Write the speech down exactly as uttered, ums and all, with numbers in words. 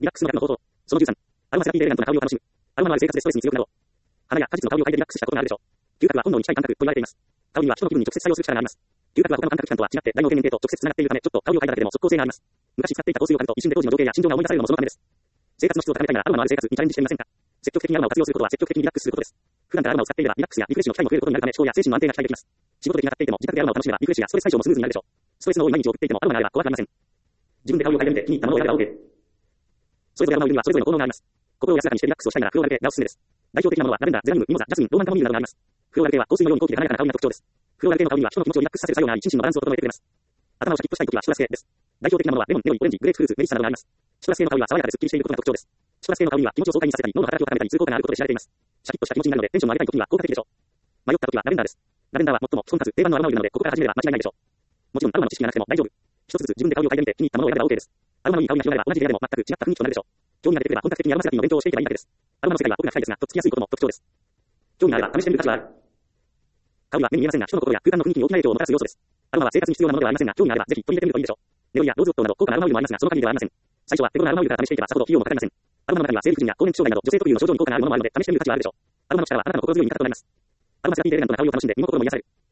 リラックスの楽の方法。そのじゅうさん。アロマセラピーでエレガントな香りを楽しむ。アロマのある生活でストレスに強くなろう。花や果実の香りを嗅いでリラックスしたことがあるでしょう。嗅覚は本能に近い感覚と言われています。香りには人の気分に直接作用する力があります。嗅覚は他の感覚器官とは違って大脳天然系と直接つながっているため、ちょっと香りを嗅いだだけでも即効性があります。昔使っていた香水を嗅ぐと一瞬で当時の情景や心情が思い出されるのもそのためです。生活の質を高めたいならアロマのある生活にチャレンジしてみませんか。積極的にアロマを活用することは積極的にリラックスすることです。普段からアロマを使っていればリラックスやリフレッシュの機会も増えることになるため、思考や精神の安定が期待できます。仕事で気が張っていても自宅でアロマを楽しめばリフレッシュやストレス解消もスムーズになるでしょう。ストレスの多い毎日を送っていてもアロマがあれば怖くありません。自分で香りを嗅いでみて気に入ったものを選べば OK。それぞれアロマオイルにはそれぞれの効能があります。心を安らかにしてリラックスをしたいならフローラル系がおすすめです。代表的なものはラベンダー、ゼラニウム、ミモザ、ジャスミン、ローマンカモミールなどがあります。フローラル系は香水のように高貴で華やかな香りが特徴です。フローラル系の香りは人の気持ちをリラックスさせる作用があり、心身のバランスを整えてくれます。頭をシャキッとしたいときはシトラス系です。代表的なものはレモン、ネオイ、オレンジ、グレープフルーツ、メリッサなどがあります。シトラス系の香りは爽やかでスッキリしていることが特徴です。シトラス系の香りは気持ちを爽快にさせたり、脳の働きを高めたりする効果があることで知られています。シャキッとした気持ちになるのでテンションを上げたいときには効果的でしょう。迷ったときはラベンダーです。ラベンダーは最も基本かつ定番のアロマオイルなので、ここから始めれば間違いないでしょう。もちろんアロマの知識がなくても大丈夫。一つずつ自分で香りを嗅いでみて気に入ったものを選べば OK です。アロマのいい香りが広がれば同じ部屋でも全く違った雰囲気となるでしょう。興味が出てくれば本格的にアロマセラピーの勉強をしていけばいいだけです。アロマの世界は奥が深いですが、とっつきやすいことも特徴です。興味があれば試してみる価値はある。香りは目に見えませんが、人の心や空間の雰囲気に大きな影響をもたらす要素です。アロマは生活に必要なものではありませんが、興味があればぜひ取り入れてみるといいでしょう。ネオイやローズウッドなど高価なアロマオイルもありますが、その限りではありません。最初は手頃なアロマオイルから試していけばさほど費用もかかりません。アロマの中には生理不順や更年期障害など女性特有の症状に効果があるものもあるので試してみる価値はあるでしょう。アロマの力はあなたの心強い味方となります。アロマセラピーでエレガントな香りを楽しんで身も心も癒される。